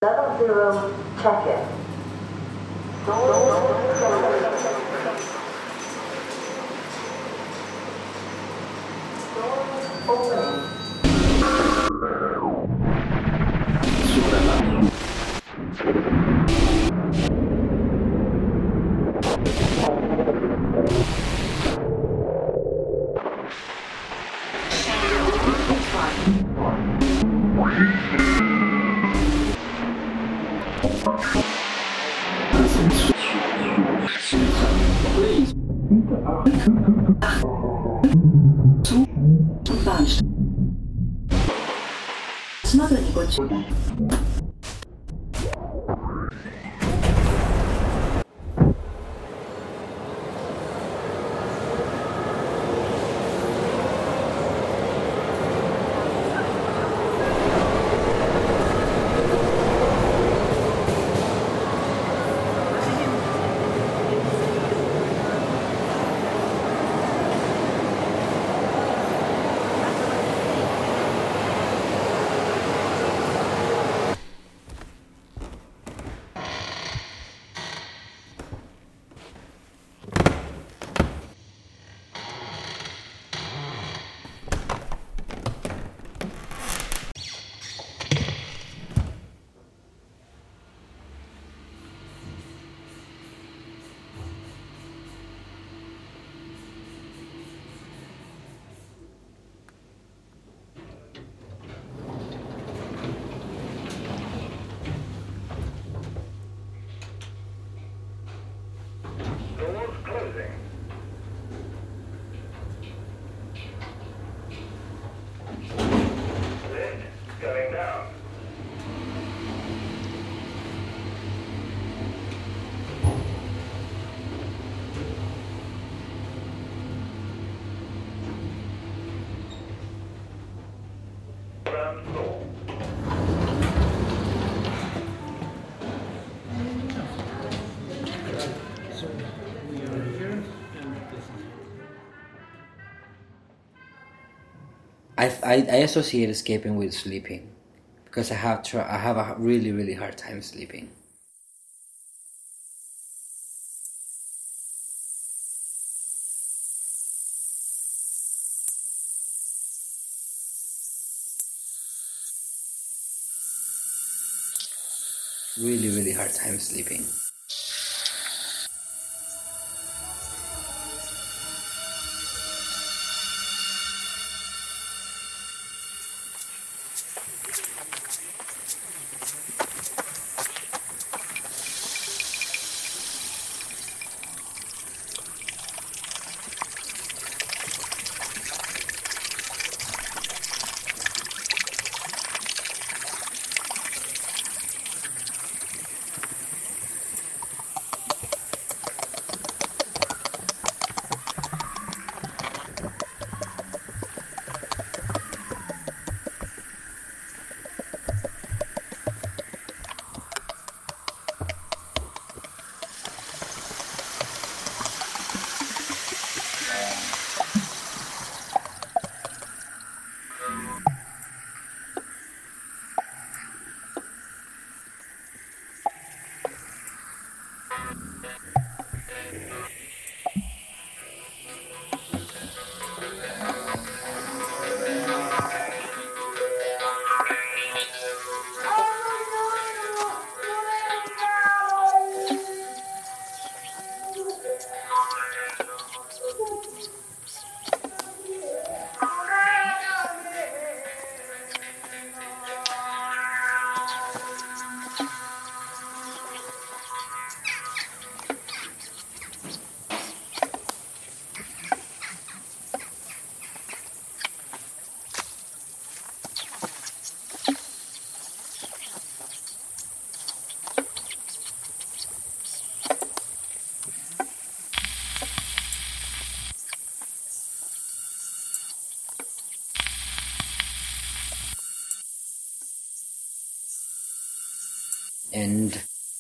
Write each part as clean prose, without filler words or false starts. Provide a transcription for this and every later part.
Level 0, check-in. Doors opening. zum Bahnsteig. Znowu nie I associate escaping with sleeping because I have a really hard time sleeping. Really hard time sleeping. And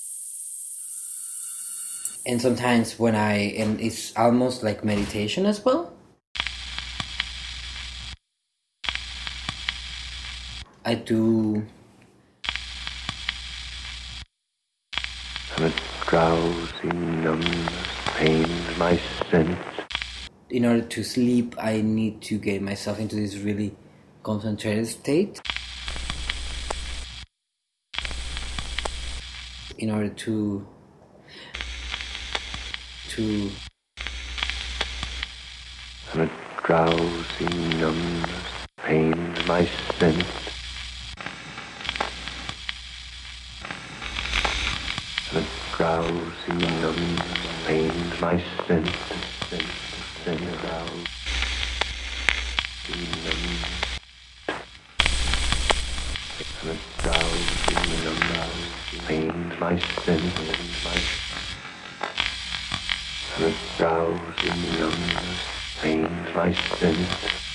sometimes and it's almost like meditation as well. I do drowsy numbness pains my sense. In order to sleep, I need to get myself into this really concentrated state. In order to And a drowsy numbness pains my sense. And a drowsy numbness pains my sense. And a drowsy numbness. And a drowsy numbness pains my sense. And a drowsy numbness pains my sense.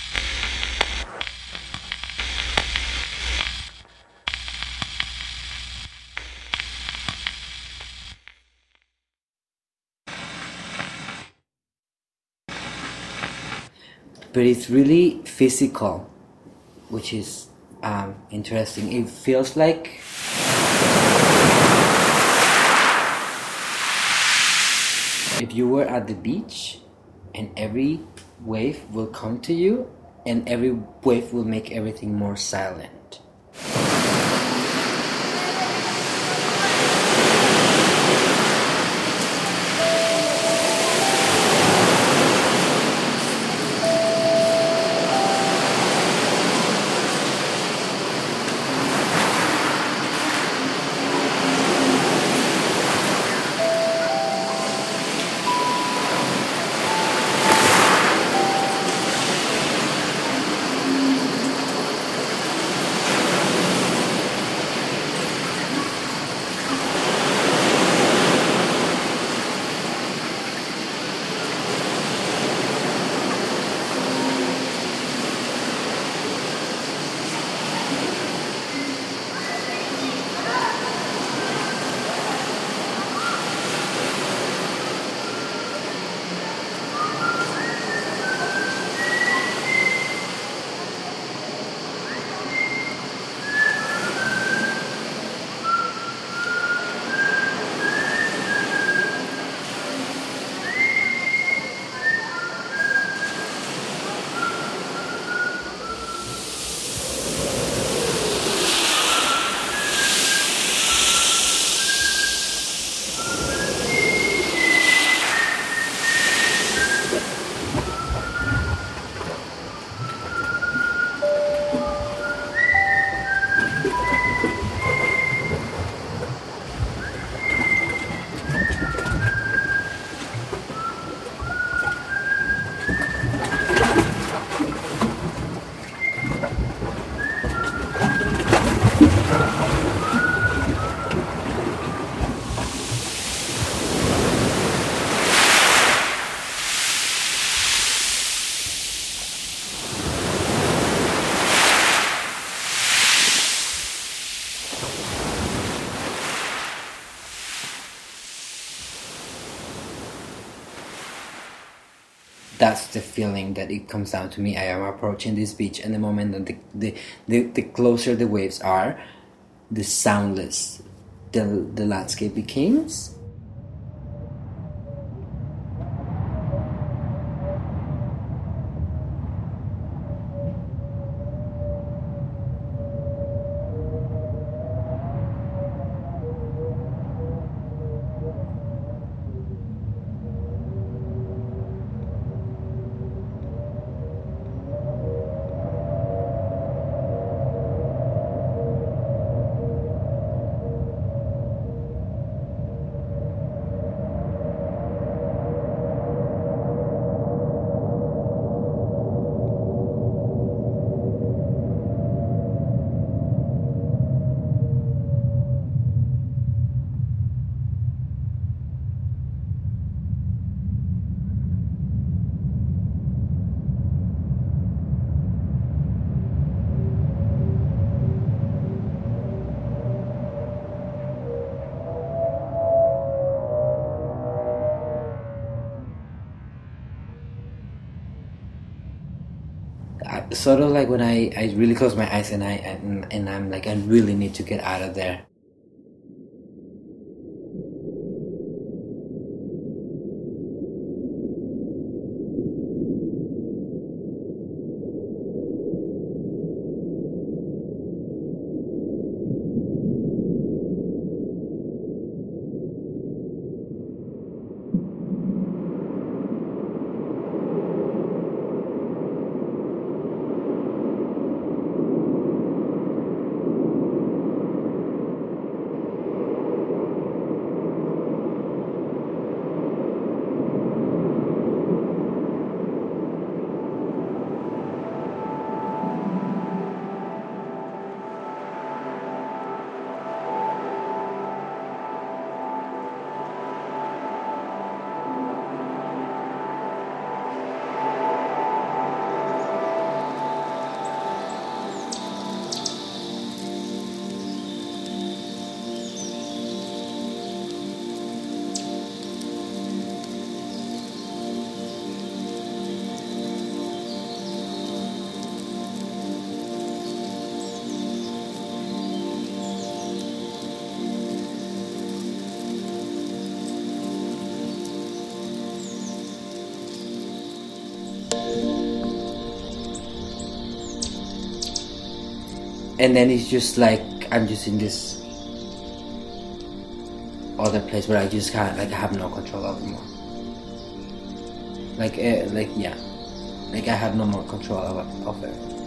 but it's really physical, which is interesting. It feels like if you were at the beach and every wave will come to you and every wave will make everything more silent. That's the feeling that it comes down to me. I am approaching this beach, and the moment that the closer the waves are, the soundless the landscape becomes. Sort of like when I really close my eyes and I'm like, I really need to get out of there. and then it's just like I'm just in this other place where I just can't, like, I have no control over more. Like yeah, like I have no more control of it.